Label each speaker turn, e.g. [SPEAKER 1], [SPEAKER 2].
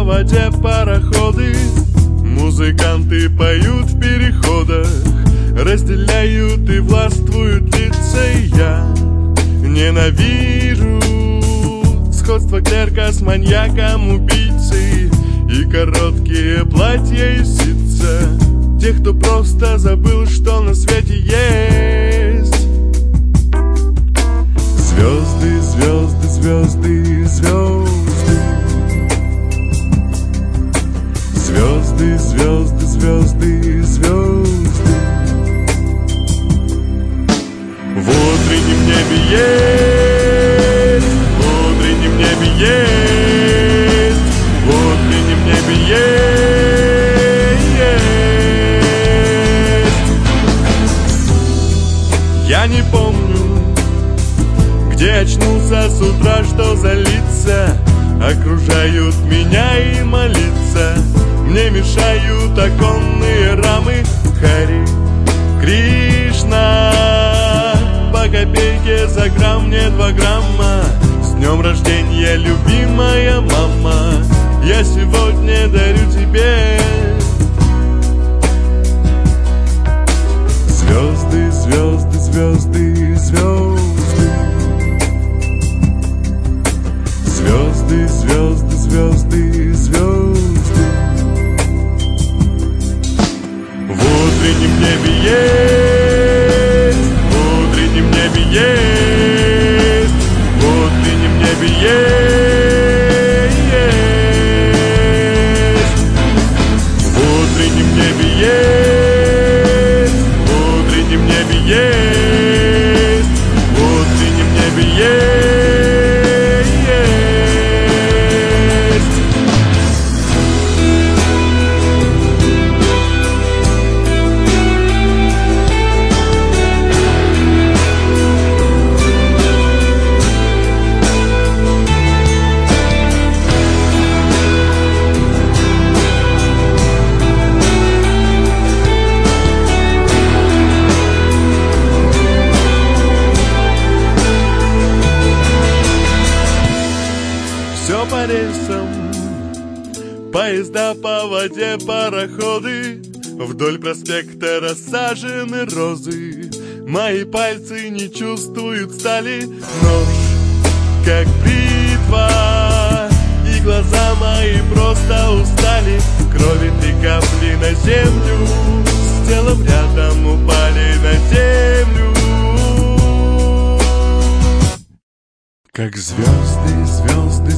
[SPEAKER 1] воде пароходы, музыканты поют в переходах, разделяют и властвуют лица. Я ненавижу сходство клерка с маньяком, убийцей и короткие платья и ситца тех, кто просто забыл, что на свете есть. Звезды, звезды, звезды, звезды. Звезды, звезды, звезды, звезды. В утреннем небе есть, в утреннем небе есть, в утреннем небе есть. Я не помню, где очнулся с утра, что за лица окружают меня и молиться мне мешают оконные рамы. Хари Кришна, по копейке за грамм, мне 2 грамма. С днем рождения, любимая мама, я сегодня дарю тебе звезды, звезды, звезды, звезды. Звезды, звезды, звезды, звезды. В утреннем небе есть, в утреннем небе есть, в утреннем небе есть. В утреннем небе есть, в утреннем небе есть, в утреннем небе есть. Все по рельсам, поезда по воде, пароходы, вдоль проспекта рассажены розы. Мои пальцы не чувствуют стали, нож как бритва, и глаза мои просто устали. Крови 3 капли на землю, с телом рядом упали на землю. Как звезды, звезды,